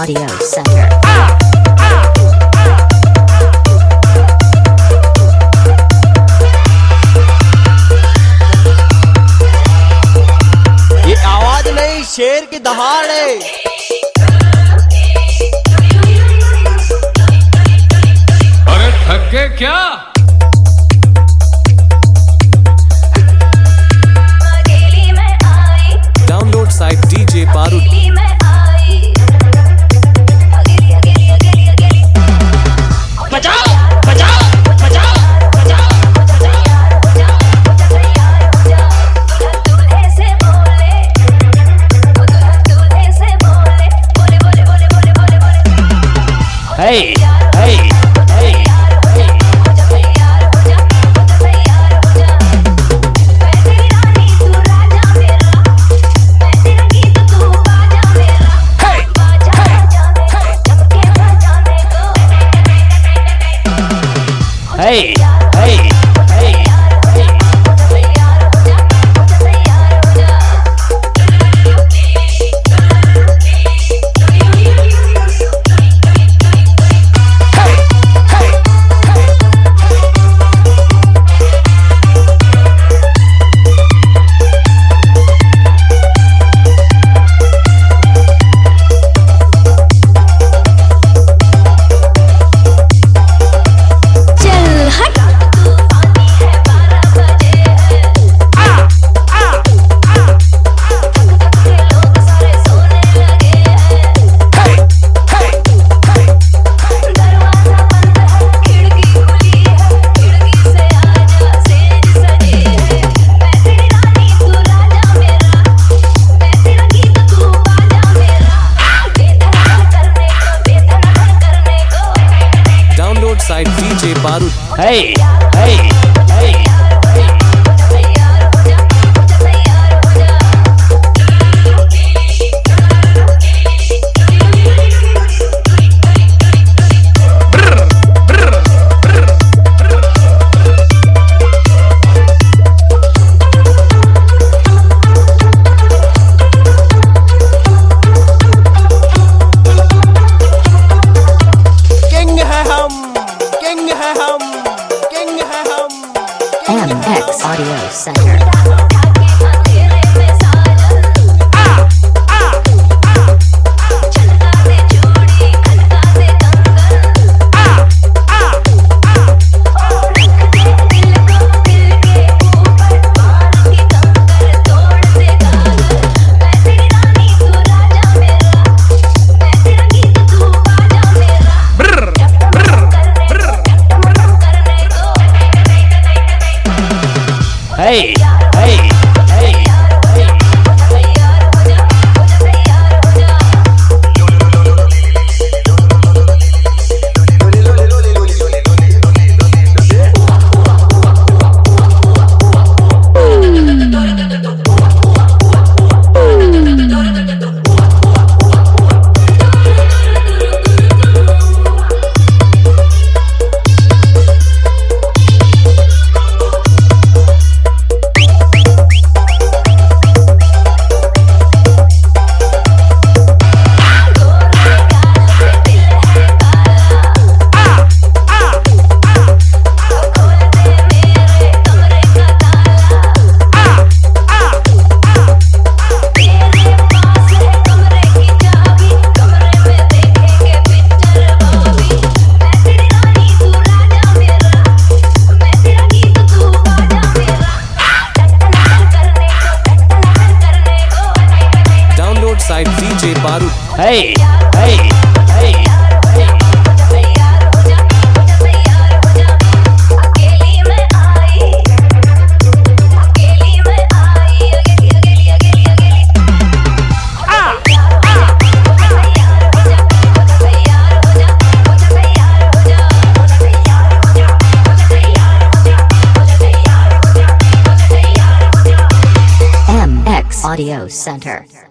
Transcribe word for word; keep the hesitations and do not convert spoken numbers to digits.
Audio Center. ये आवाज नहीं, शेर की दहाड़ है। अरे थक गए क्या? Download site D J Parud. Hey, hey, hey, hey, hey, hey. Site D J Parud. Hey, hey, hey, hey. M X Audio Center. Hey, hey, hey, hey. Site D J Parud. Hey, hey, hey, hey. M X Audio Center.